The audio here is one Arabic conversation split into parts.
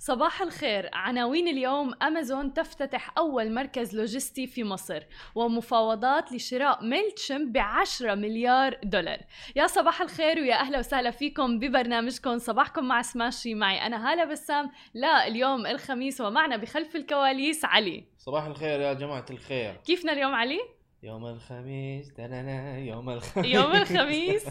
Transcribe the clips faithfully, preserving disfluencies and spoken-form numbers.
صباح الخير. عناوين اليوم: أمازون تفتتح أول مركز لوجستي في مصر، ومفاوضات لشراء ميلتشمب بعشرة مليار دولار. يا صباح الخير ويا أهلا وسهلا فيكم ببرنامجكم صباحكم مع سماشي. معي أنا هالة بسام. لا اليوم الخميس، ومعنا بخلف الكواليس علي. صباح الخير يا جماعة الخير. كيفنا اليوم علي؟ يوم الخميس دنانا يوم الخميس يوم الخميس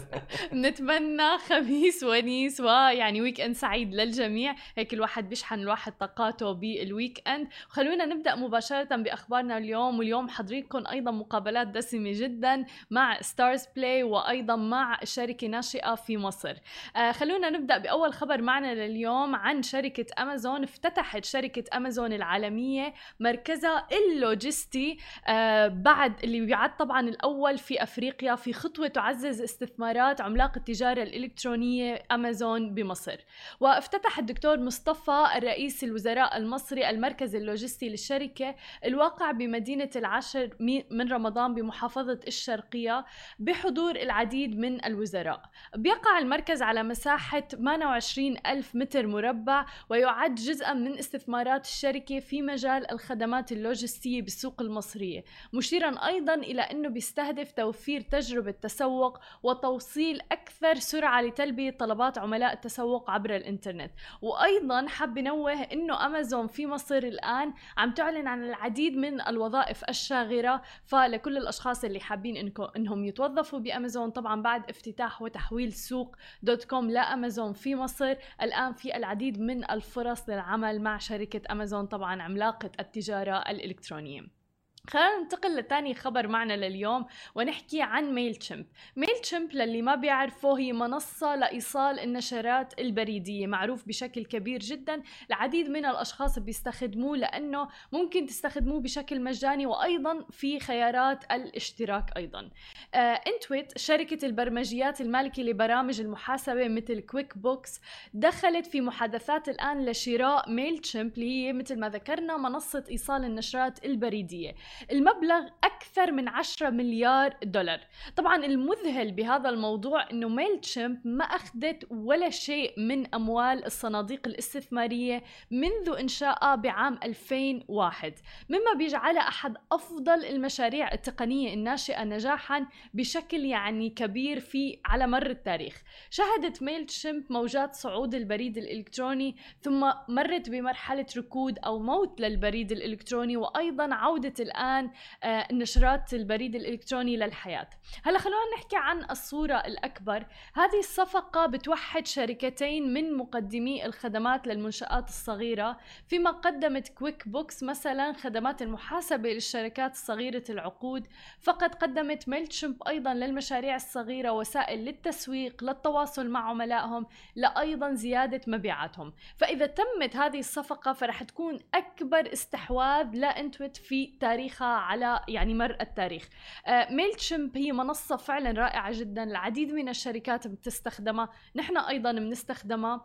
نتمنى خميس ونيس ويعني ويك اند سعيد للجميع. هيك الواحد بيشحن الواحد طاقاته بالويك اند. وخلونا نبدأ مباشرة بأخبارنا اليوم. واليوم حضرينكم أيضا مقابلات دسمة جدا مع ستارز بلاي وأيضا مع شركة ناشئة في مصر. آه خلونا نبدأ بأول خبر معنا لليوم عن شركة أمازون. افتتحت شركة أمازون العالمية مركزها اللوجستي آه بعد اللي بيعد طبعا الأول في أفريقيا، في خطوة تعزز استثمارات عملاق التجارة الإلكترونية أمازون بمصر. وافتتح الدكتور مصطفى الرئيس الوزراء المصري المركز اللوجستي للشركة الواقع بمدينة العاشر من رمضان بمحافظة الشرقية بحضور العديد من الوزراء. بيقع المركز على مساحة ثمانية وعشرين ألف متر مربع، ويعد جزءا من استثمارات الشركة في مجال الخدمات اللوجستية بالسوق المصرية، مشيرا أيضاً إلى أنه بيستهدف توفير تجربة تسوق وتوصيل أكثر سرعة لتلبية طلبات عملاء التسوق عبر الإنترنت. وأيضاً حاب نوه أنه أمازون في مصر الآن عم تعلن عن العديد من الوظائف الشاغرة، فلكل الأشخاص اللي حابين أنهم يتوظفوا بأمازون طبعاً بعد افتتاح وتحويل سوق دوت كوم لأمازون في مصر، الآن في العديد من الفرص للعمل مع شركة أمازون طبعاً عملاقة التجارة الإلكترونية. خلينا ننتقل لتاني خبر معنا لليوم ونحكي عن ميلتشمب. ميلتشمب للي ما بيعرفه هي منصة لإيصال النشرات البريدية، معروف بشكل كبير جدا. العديد من الأشخاص بيستخدموه لأنه ممكن تستخدموه بشكل مجاني، وأيضا في خيارات الاشتراك أيضا. آه انتويت شركة البرمجيات المالكة لبرامج المحاسبة مثل كويك بوكس دخلت في محادثات الآن لشراء ميلتشمب، اللي هي مثل ما ذكرنا منصة إيصال النشرات البريدية. المبلغ أكثر من عشرة مليار دولار. طبعا المذهل بهذا الموضوع أنه ميلتشمب ما أخذت ولا شيء من أموال الصناديق الاستثمارية منذ إنشائها بعام ألفين وواحد، مما بيجعلها أحد أفضل المشاريع التقنية الناشئة نجاحا بشكل يعني كبير في على مر التاريخ. شهدت ميلتشمب موجات صعود البريد الإلكتروني، ثم مرت بمرحلة ركود أو موت للبريد الإلكتروني، وأيضا عودة الآن آه النشرات البريد الإلكتروني للحياة. هلا خلونا نحكي عن الصورة الأكبر. هذه الصفقة بتوحد شركتين من مقدمي الخدمات للمنشآت الصغيرة، فيما قدمت كويك بوكس مثلا خدمات المحاسبة للشركات الصغيرة العقود، فقد قدمت ميلتشمب أيضا للمشاريع الصغيرة وسائل للتسويق، للتواصل مع عملائهم، لأيضا زيادة مبيعاتهم. فإذا تمت هذه الصفقة فرح تكون أكبر استحواذ لإنتويت في تاريخها على يعني مر التاريخ. آه ميلتشمب هي منصة فعلا رائعة جدا، العديد من الشركات بتستخدمها، نحن أيضا بنستخدمها.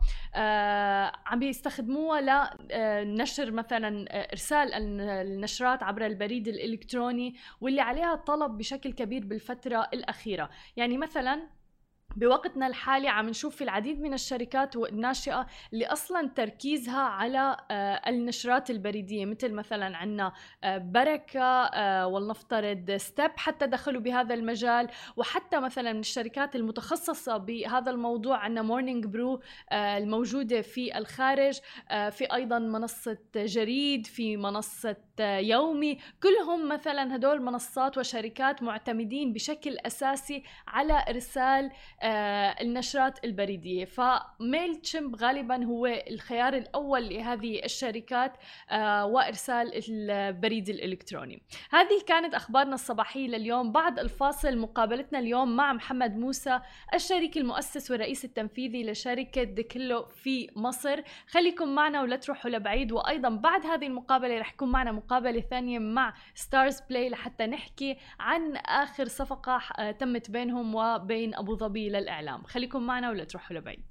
آه عم بيستخدموها لنشر مثلا إرسال النشرات عبر البريد الإلكتروني، واللي عليها طلب بشكل كبير بالفترة الأخيرة. يعني مثلا بوقتنا الحالي عم نشوف في العديد من الشركات الناشئة اللي أصلاً تركيزها على النشرات البريدية، مثل مثلاً عنا بركة ولنفترض ستيب حتى دخلوا بهذا المجال، وحتى مثلاً من الشركات المتخصصة بهذا الموضوع عنا مورنينج برو الموجودة في الخارج، في أيضاً منصة جريد، في منصة يومي، كلهم مثلاً هدول منصات وشركات معتمدين بشكل أساسي على إرسال آه النشرات البريدية. فميلتشمب غالبا هو الخيار الأول لهذه الشركات آه وإرسال البريد الإلكتروني. هذه كانت أخبارنا الصباحية لليوم. بعد الفاصل مقابلتنا اليوم مع محمد موسى الشريك المؤسس والرئيس التنفيذي لشركة ديكيلو في مصر. خليكم معنا ولا تروحوا لبعيد. وأيضا بعد هذه المقابلة رح يكون معنا مقابلة ثانية مع ستارز بلاي لحتى نحكي عن آخر صفقة آه تمت بينهم وبين أبو ظبي للإعلام. خليكم معنا ولا تروحوا لبعيد.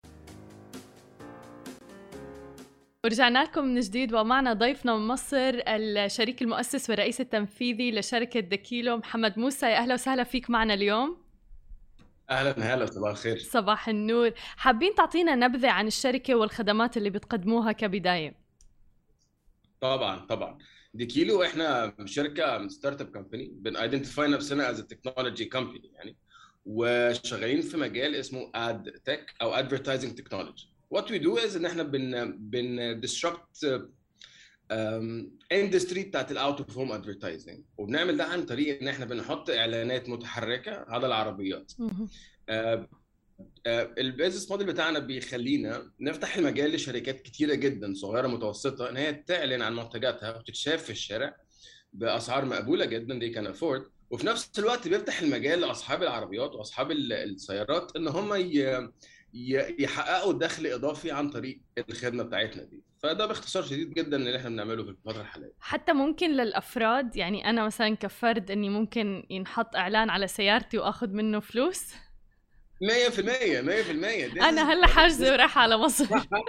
ورجعنا لكم من جديد، ومعنا ضيفنا من مصر الشريك المؤسس والرئيس التنفيذي لشركة ديكيلو محمد موسى. يا أهلا وسهلا فيك معنا اليوم. اهلا هلا، صباح الخير. صباح النور. حابين تعطينا نبذة عن الشركة والخدمات اللي بتقدموها كبداية؟ طبعا طبعا دي كيلو، احنا شركه ستارت اب كومباني بنايدنتيفاي نفسنا از تكنولوجي كومباني يعني، وشغالين في مجال اسمه اد تك او ادفرتايزنج تكنولوجي. وات وي دو از ان احنا بن بن ديسربت اندستري بتاعت الاوت اوف هوم ادفرتايزنج، وبنعمل ده عن طريق ان احنا بنحط اعلانات متحركه على العربيات. آه، البيزنس موديل بتاعنا بيخلينا نفتح المجال لشركات كتيره جدا صغيره متوسطه ان هي تعلن عن منتجاتها وتتشاف في الشارع باسعار مقبوله جدا دي كان افورد، وفي نفس الوقت بيفتح المجال لاصحاب العربيات واصحاب السيارات ان هم يحققوا دخل اضافي عن طريق الخدمه بتاعتنا دي. فده باختصار شديد جدا اللي احنا بنعمله في الفتره الحاليه. حتى ممكن للافراد، يعني انا مثلا كفرد اني ممكن ينحط اعلان على سيارتي واخذ منه فلوس مية في المية مية في المية. انا هلا حاجزه وراح على مصر.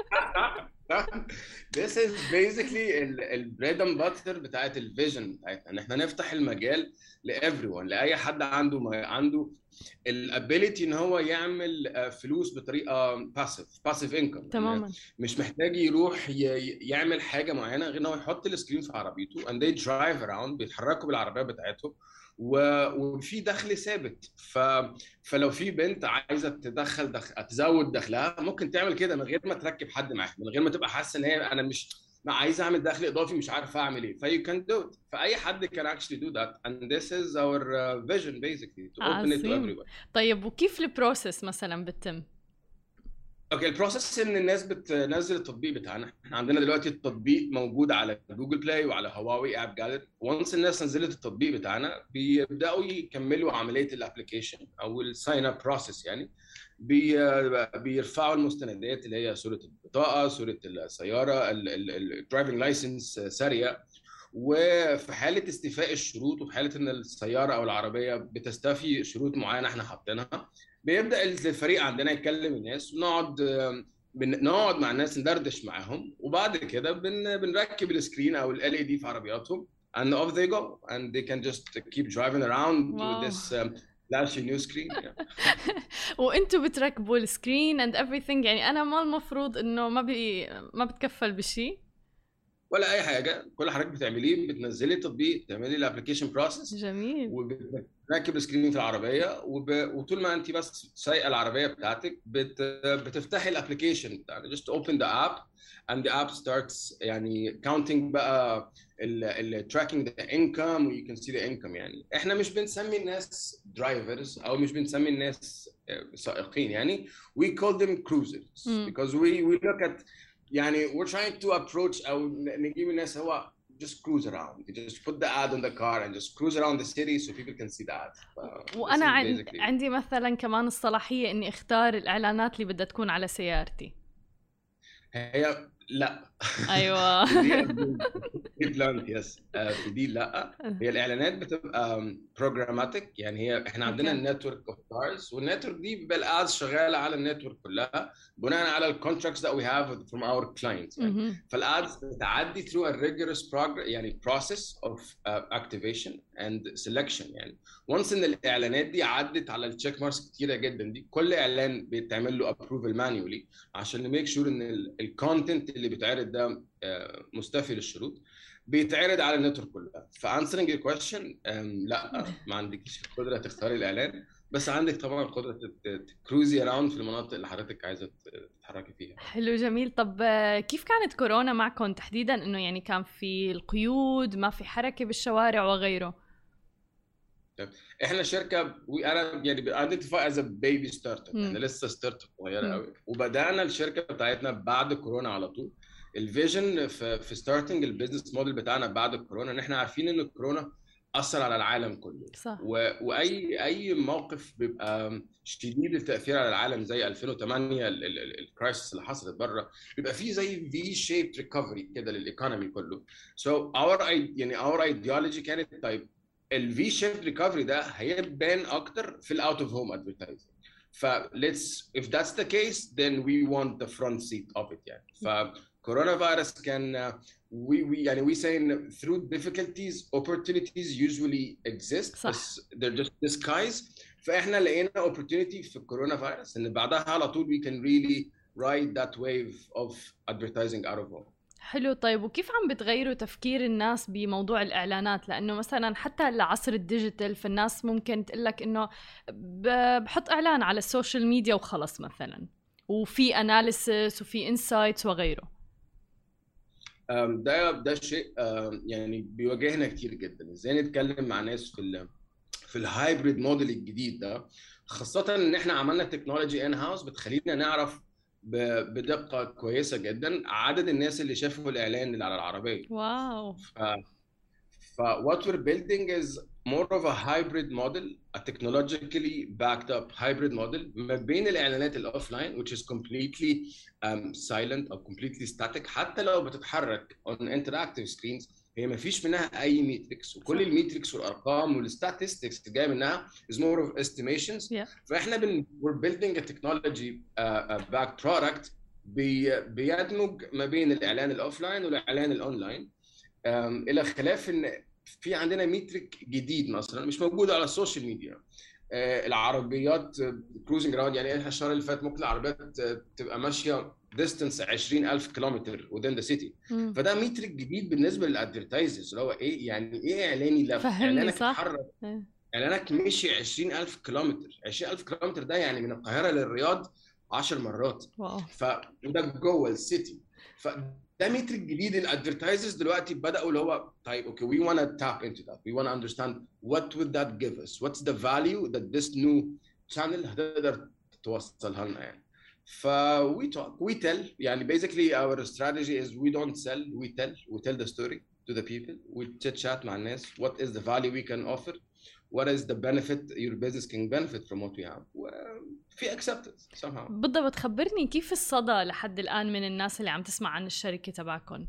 This is basically البريد اند باتر بتاعت الفيجن بتاعتنا، ان احنا نفتح المجال لإيفريون، لاي حد عنده عنده الابيليتي ان هو يعمل فلوس بطريقه باسيف باسيف انكم تماما. مش محتاج يروح يعمل حاجه معينه غير ان هو يحط السكرين في عربيته and they drive around، بيتحركوا بالعربيه بتاعتهم وفي دخل ثابت. ف... فلو في بنت عايزه تدخل دخل... تزود دخلها ممكن تعمل كده من غير ما تركب حد معاها، من غير ما تبقى حاسه ان هي انا مش ما عايزه اعمل دخل اضافي مش عارف اعمل ايه. فيو كان دو ات، فاي حد can actually do that and this is our uh, vision basically to open it to everyone. طيب وكيف البروسيس مثلا بتتم؟ اوكي، البروسيس ان الناس بتنزل التطبيق بتاعنا. احنا عندنا دلوقتي التطبيق موجود على جوجل بلاي وعلى هواوي اب جاليري. وانس الناس نزلت التطبيق بتاعنا بيبداوا يكملوا عمليه الابلكيشن او الساين اب بروسيس يعني. بي بيرفعوا المستندات اللي هي صوره البطاقه، صوره السياره، الدرايفنج لايسنس ساريه، وفي حاله استيفاء الشروط وفي حاله ان السياره او العربيه بتستفي شروط معينه احنا حاطينها، بيبدا الفريق عندنا يكلم الناس ونقعد بنقعد مع الناس ندردش معاهم، وبعد كده بن بنركب السكرين او ال إل إي دي في عربياتهم and off they go and they can just keep driving around wow. with this um, flashy new screen. yeah. وانتوا بتركبوا السكرين and everything، يعني انا ما المفروض انه ما بي ما بتكفل بشيء ولا اي حاجه. كل حضرتك بتعمليه بتنزلي التطبيق، تعملي الابلكيشن بروسيس، جميل، وبتركب السكرين في العربيه وب... وطول ما انت بس سايقه العربيه بتاعتك بت... بتفتحي الابلكيشن بتاعك. just open the app and the app starts يعني counting بقى ال tracking the income و you can see the income. يعني احنا مش بنسمي الناس drivers او مش بنسمي الناس سائقين يعني، we call them cruisers م. because we we look at يعني we're trying to approach او نجيب الناس هو just cruise around. You just put the ad on the car and just cruise around the city so people can see the ad. وانا عند... عندي مثلا كمان الصلاحيه اني اختار الاعلانات اللي بدها تكون على سيارتي. هي لا. ايوه دي بلانت يس. في دي لا، هي الاعلانات بتبقى بروجراماتيك يعني. هي احنا عندنا النتورك اوف كارز، والنتورك دي بيبقى الادز شغاله على النتورك كلها بناء على الكونتراكتس that we have from our clients يعني. فالادز بتعدي through a rigorous progress يعني process of uh, activation and selection يعني. once ان الاعلانات دي عدت على التشيك ماركس كتيره جدا دي، كل اعلان بيتعمل له approval manually عشان نميك شور ان الكونتنت اللي بيتعرض ده مستفي للشروط، بيتعرض على النتورك كلها. فانسرنج الكويشن لا، ما عندكيش القدره تختاري الاعلان، بس عندك طبعا القدره تكروزي اراوند في المناطق اللي حضرتك عايزه تتحركي فيها. حلو جميل. طب كيف كانت كورونا معكم تحديدا؟ انه يعني كان في القيود، ما في حركه بالشوارع وغيره؟ احنا شركه انا يعني ايدنتيفاي از ا بيبي ستارت اب، يعني لسه ستارت اب صغيره قوي، وبدانا الشركه بتاعتنا بعد كورونا على طول. الفيجن في في ستارتنج البيزنس موديل بتاعنا بعد كورونا ان احنا عارفين ان الكورونا اثر على العالم كله صح. و... واي اي موقف بيبقى شديد التاثير على العالم زي ألفين وثمانية الكرايسيس اللي حصلت بره، بيبقى فيه زي في شيب ريكفري كده للايكونومي كله. سو اور يعني اور ايديولوجي كانت طيب الفي شيب ريكفري ده هيبان اكتر في الاوت اوف هوم ادفرتايزنج. ف let's if that's the case then we want the front seat of it يعني. ف coronavirus can uh, we we يعني we saying through difficulties opportunities usually exist. صح. بس they're just disguised. فاحنا لقينا opportunity في الكورونا فيروس ان بعدها على طول we can really ride that wave of advertising out of home. حلو. طيب وكيف عم بتغيروا تفكير الناس بموضوع الإعلانات؟ لأنه مثلا حتى لعصر الديجيتال فالناس ممكن تقلك إنه بحط إعلان على السوشيال ميديا وخلص مثلا، وفي أناليسيس وفي إنسايتس وغيره. ده ده شيء يعني بيواجهنا كتير جدا، ازاي نتكلم مع ناس في ال في الهايبريد موديل الجديد ده، خاصة ان احنا عملنا تكنولوجي ان هاوس بتخلينا نعرف بدقة كويسة جدا عدد الناس اللي شافوا الإعلان اللي على العربية. واو. ف... ف what we're building is more of a hybrid model, a technologically backed up hybrid model ما بين الإعلانات الأوفلاين which is completely um, silent أو completely static، حتى لو بتتحرك on interactive screens هي ما فيش منها أي ميتريكس، وكل الميتريكس والأرقام والستاتستكس جاية منها is more of estimations. yeah. فإحنا بن we're building a technology uh, a backed product بي, بيدمج ما بين الإعلان الأوفلاين والإعلان الأونلاين، um, إلى خلاف إن في عندنا ميتريك جديد مثلا مش موجود على السوشيال ميديا. آه العربيات كروزنج راوند، يعني احنا الشهر اللي فات ممكن العربيات تبقى ماشيه ديستنس عشرين ألف كيلومتر within the city. مم. فده ميتريك جديد بالنسبه للادفيرتايزرز اللي هو ايه، يعني ايه اعلاني لف، اعلانك اتحرك، اعلانك مشي عشرين ألف كيلومتر. عشرين ألف كيلومتر ده يعني من القاهره للرياض عشر مرات. واو. فده جوه السيتي. ف ده ميتريك جديد. الادفيرتايزرز دلوقتي بداوا اللي هو طيب اوكي we want to tap into that, we want to understand what would that give us, what's the value that this new channel هتقدر توصلها لنا يعني. ف we talk, we tell، يعني basically our strategy is we don't sell, we tell, we tell the story to the people, we chit chat مع الناس what is the value we can offer, what is the benefit your business can benefit from what we have. في acceptance somehow. بالضبط. خبرني كيف الصدى لحد الآن من الناس اللي عم تسمع عن الشركة تبعكم؟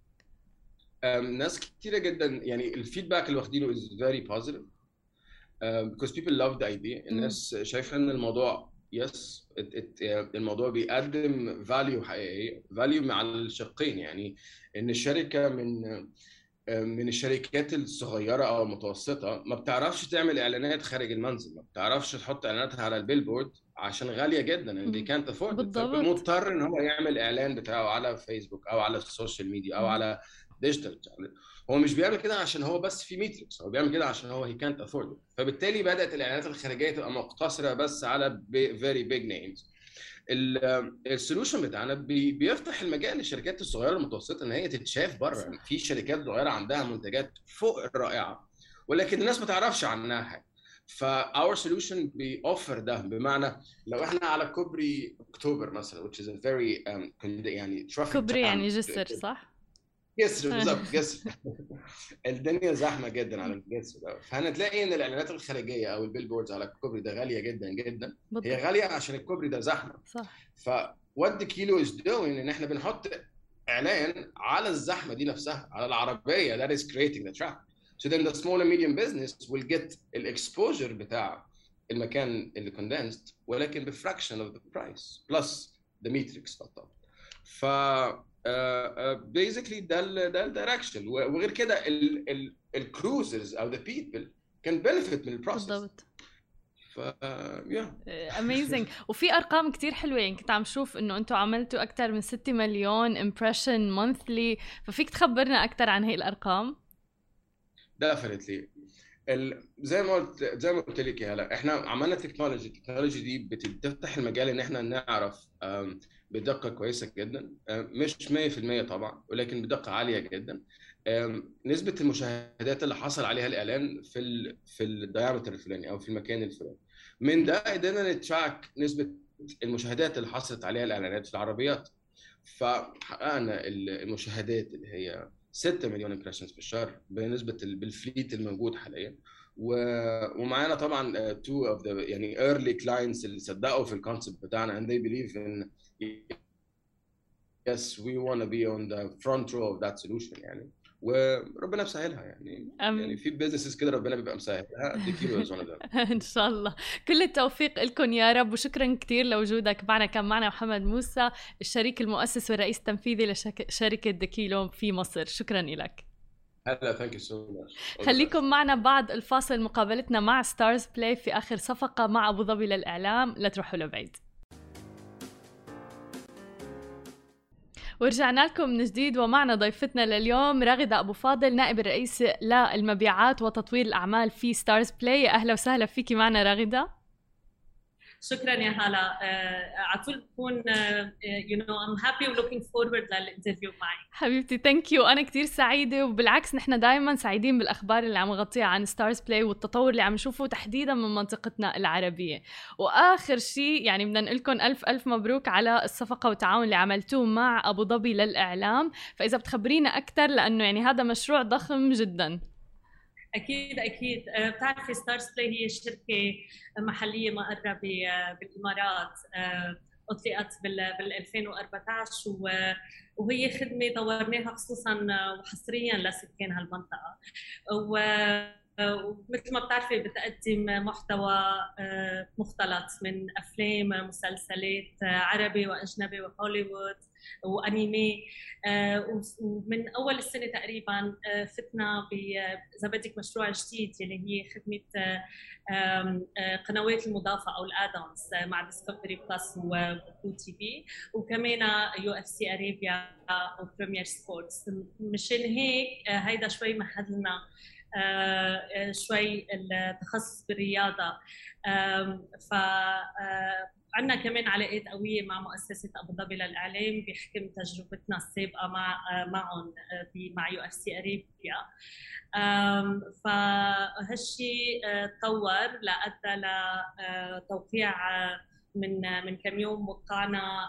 ناس كتيرة جدا، يعني الفيدباك اللي واخدينه is very positive um, because people love the idea. الناس شايفة ان الموضوع yes it, it, uh, الموضوع بيقدم value حقيقية، value مع الشقين، يعني ان الشركة من من الشركات الصغيرة أو المتوسطة ما بتعرفش تعمل إعلانات خارج المنزل، ما بتعرفش تحط إعلاناتها على البيلبورد عشان غالية جدا and they can't afford it. فمضطر إن هو يعمل إعلان بتاعه على فيسبوك أو على السوشيال ميديا أو على ديجيتال. هو مش بيعمل كده عشان هو بس في ميتريكس، هو بيعمل كده عشان هو he can't afford it. فبالتالي بدأت الإعلانات الخارجية تبقى مقتصرة بس على very big names. السولوشن بتاعنا بيفتح المجال للشركات الصغيره المتوسطه ان هي تتشاف بره. يعني في شركات صغيره عندها منتجات فوق الرائعه ولكن الناس ما تعرفش عنها حاجه. فاور سولوشن بيوفر ده، بمعنى لو احنا على كوبري اكتوبر مثلا which is a very um, يعني كوبري يعني جسر صح؟ جسر بالظبط جسر. الدنيا زحمه جدا على الجسر ده، فهنتلاقي ان الاعلانات الخارجيه او البيلبوردز على الكوبري ده غاليه جدا جدا. بالضبط. هي غاليه عشان الكوبري ده زحمه صح. ف what the kilo is doing ان احنا بنحط اعلان على الزحمه دي نفسها على العربيه that is creating the traffic. So then the small and medium business will get الاكسبوجر بتاع المكان اللي condensed ولكن بفراكشن of the price plus the matrix طبعا. ف بيزيكلي ده ال ده الدايركشن. وغير كده الكروزرز او ذا بيبل كان بنفيت من البروسيس. بالضبط. ف يا اميزنج. وفي ارقام كتير حلوه، يعني كنت عم شوف انه انتم عملتوا اكثر من ستة مليون امبريشن مونثلي، ففيك تخبرنا اكثر عن هي الارقام؟ ديفينتلي. زي ما قلت زي ما قلت لك يا هلا، احنا عملنا تكنولوجي التكنولوجي دي بتفتح المجال ان احنا نعرف بدقه كويسه جدا، مش مية في المية طبعا ولكن بدقه عاليه جدا نسبه المشاهدات اللي حصل عليها الاعلان في ال في الدايمتر الفلاني او في المكان الفلاني. من ده قدرنا نتراك نسبه المشاهدات اللي حصلت عليها الاعلانات في العربيات، فحققنا المشاهدات اللي هي ستة مليون امبريشنز في الشهر بنسبه بالفليت الموجود حاليا. ومعانا طبعا two of the يعني early clients اللي صدقوا في الكونسبت بتاعنا and they believe in yes we want to be on the front row of that solution يعني. وربنا مسهلها يعني. أم... يعني في بيزنسز كده ربنا بيبقى مسهلها. ديكيلو از ون اوف ذم. ان شاء الله. كل التوفيق لكم يا رب، وشكرا كثير لوجودك معنا. كان معنا محمد موسى الشريك المؤسس والرئيس التنفيذي لشركه ديكيلو في مصر. شكرا لك. هلا ثانك يو سو ماتش. خليكم معنا بعد الفاصل، مقابلتنا مع ستارز بلاي في آخر صفقة مع أبو ظبي للإعلام، لا تروحوا لبعيد. ورجعنا لكم من جديد، ومعنا ضيفتنا لليوم راغدة أبو فاضل، نائب الرئيس للمبيعات وتطوير الأعمال في ستارز بلاي. أهلا وسهلا فيكي معنا راغدة. شكرا يا هلا. على طول بكون يو نو ام هابي ولوكينج فورورد للانترفيو معي. حبيبتي ثانك يو، انا كثير سعيده، وبالعكس نحن دائما سعيدين بالاخبار اللي عم نغطيها عن ستارز بلاي والتطور اللي عم نشوفه تحديدا من منطقتنا العربيه. واخر شيء يعني بدنا نقول لكم الف الف مبروك على الصفقه والتعاون اللي عملتوه مع ابو ظبي للاعلام، فاذا بتخبرينا اكثر لانه يعني هذا مشروع ضخم جدا. اكيد اكيد. بتعرفي ستارز بلاي هي شركه محليه مقرة بالامارات، اطلقت بال ألفين وأربعطعش، وهي خدمه طورناها خصوصا وحصريا لسكان هالمنطقه. ومثل ما بتعرفي بتقدم محتوى مختلط من افلام، مسلسلات عربي واجنبي وهوليوود وانيمي. ومن اول السنه تقريبا فتنا ب اذا بدك مشروع جديد اللي هي خدمه قنوات المضافه او الادونز مع ديسكفري بلس وبلو تي في، وكمان يو اف سي ارابيا وبريمير سبورتس. مشان هيك هيدا شوي مهد لنا Uh, شوي التخصص بالرياضة. ف عندنا كمان علاقات قوية مع مؤسسة أبو ظبي للإعلام بحكم تجربتنا السابقة مع معهم مع يو اف سي ارابيا. فهالشيء تطور لأدى لتوقيع من من كم يوم وقعنا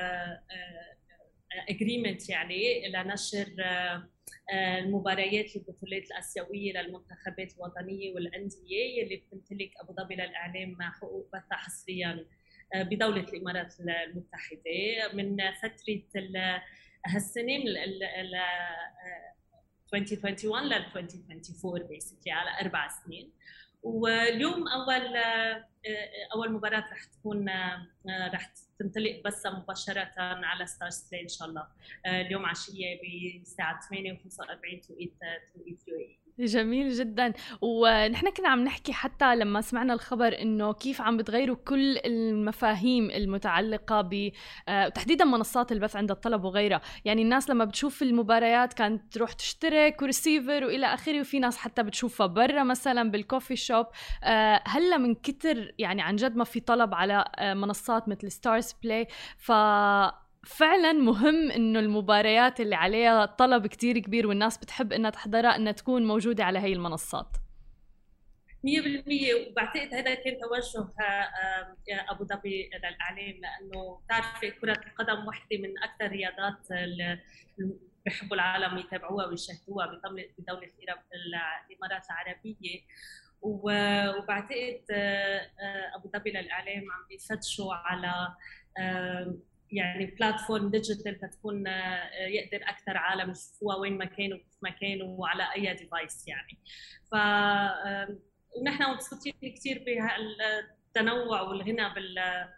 اجريمنت يعني لنشر المباريات البطولات الآسيوية للمنتخبات الوطنية والأندية اللي بتمتلك أبو ظبي للإعلام مع حقوق بثها حصرياً بدولة الإمارات المتحدة من فترة هالسنة من ال ألفين وواحد وعشرين لل ألفين وأربعة وعشرين بيسكلي على أربع سنين. واليوم أول أول مباراة رح تكون رح تنطلق بس مباشرة على ستارز بلاي إن شاء الله اليوم عشية بساعة ثمانية وخمسة وأربعين توقيت توقيت يو اي. جميل جدا. ونحن كنا عم نحكي حتى لما سمعنا الخبر انه كيف عم بتغيروا كل المفاهيم المتعلقه بتحديدا منصات البث عند الطلب وغيرها. يعني الناس لما بتشوف المباريات كانت تروح تشترك وريسيفر والى اخره، وفي ناس حتى بتشوفها برا مثلا بالكوفي شوب. هلا من كتر يعني عن جد ما في طلب على منصات مثل ستارز بلاي، ف فعلا مهم انه المباريات اللي عليها طلب كتير كبير والناس بتحب انها تحضرها انها تكون موجودة على هاي المنصات. مية بالمية. وبعتقد هذا كان توجه ابو ظبي للاعلام، لانه بتعرفي كرة القدم وحدة من اكثر رياضات اللي بيحبوا العالم يتابعوها ويشاهدوها بدولة الامارات العربية. وبعتقد ابو ظبي للاعلام عم بيفتشوا على يعني بلاتفورم ديجيتال تكون يقدر اكثر عالم يشوفوها وين ما كانوا كيف ما كانوا وعلى اي ديفايس يعني. ف ونحن مبسوطين كثير بهالتنوع والغنى بال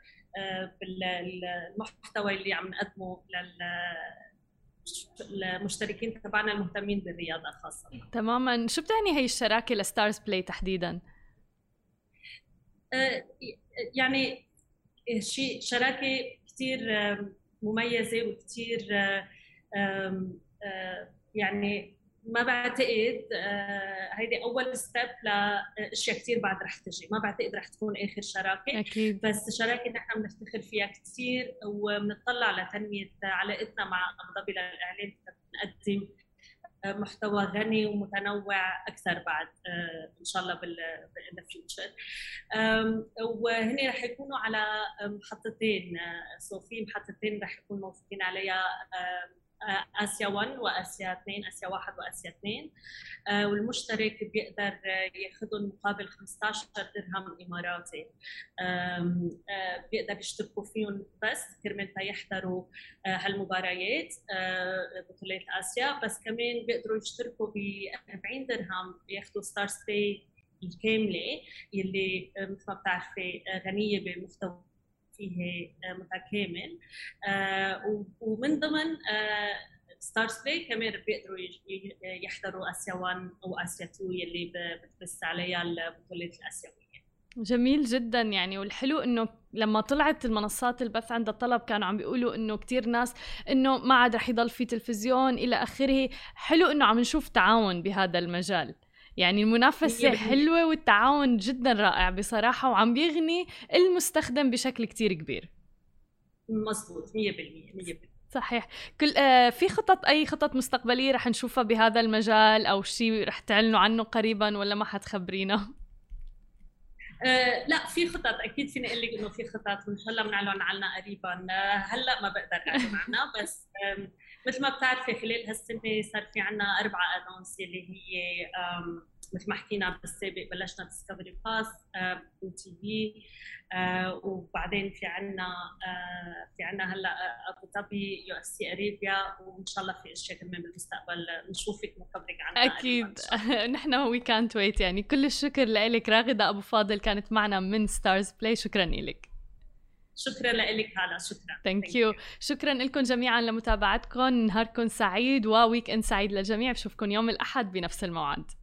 بالمحتوى اللي عم نقدمه للمشتركين تبعنا المهتمين بالرياضه خاصه. تماما. شو بتعني هي الشراكه لستارز بلاي تحديدا؟ يعني شيء شراكه كتير مميزة وكتير يعني ما بعتقد هيدي أول ستيب لأشياء كتير بعد رح تجي. ما بعتقد رح تكون آخر شراكة أكيد. بس شراكة نحن بنفتخر فيها كتير وبنطلع لتنمية علاقتنا مع أبو ظبي للإعلام، نقدم محتوى غني ومتنوع أكثر بعد إن شاء الله بالفيوتشر. وهنا رح يكونوا على محطتين، سو في محطتين رح يكون موجودين عليها آسيا واحد وآسيا اثنين، آسيا واحد وآسيا اثنين. والمشترك بيقدر ياخذهم مقابل خمسة عشر درهم إماراتي. بيقدر يشتركوا فيهم بس كرمال يحضروا هالمباريات بطولات آسيا، بس كمان بيقدروا يشتركوا ب أربعين درهم ياخذوا ستارز بلاي الكاملة اللي مثل ما بتعرفي غنية بمحتوى فيه متكامل. ومن ضمن ستارز بلاي كمان بيقدروا يحضروا اسيا واحد او اسيا اثنين اللي بتبث عليها البطولات الاسيويه. جميل جدا يعني. والحلو انه لما طلعت المنصات البث عند الطلب كانوا عم بيقولوا انه كتير ناس انه ما عاد رح يضل في تلفزيون الى اخره. حلو انه عم نشوف تعاون بهذا المجال، يعني المنافسة حلوة والتعاون جدا رائع بصراحة، وعم بيغني المستخدم بشكل كتير كبير. مزبوط مية بالمية مية بالمية. صحيح. كل آه في خطط، أي خطط مستقبلية رح نشوفها بهذا المجال أو شيء رح تعلنوا عنه قريبا ولا ما حتخبرينا؟ آه لا في خطط اكيد، فيني اقول لك انه في خطط وان شاء الله بنعلن عنها قريبا. آه هلا ما بقدر اعلن عنها بس آه مثل ما بتعرفي خلال هالسنه صار في عنا اربع ادونس اللي هي مثل ما حكينا بالسابق بلشنا ديسكفري باس او تي في، وبعدين في عنا آه في عنا هلا ابو ظبي يو اف سي اريبيا، وان شاء الله في اشياء كمان بالمستقبل نشوفك نخبرك عنها اكيد. نحن وي كانت ويت. يعني كل الشكر لك راغدة ابو فاضل، كانت معنا من ستارز بلاي. شكرا لك. شكرا لك هلا. شكرا. ثانك يو. شكرا لكم جميعا لمتابعتكم. نهاركم سعيد وويك اند سعيد للجميع. بشوفكم يوم الاحد بنفس الموعد.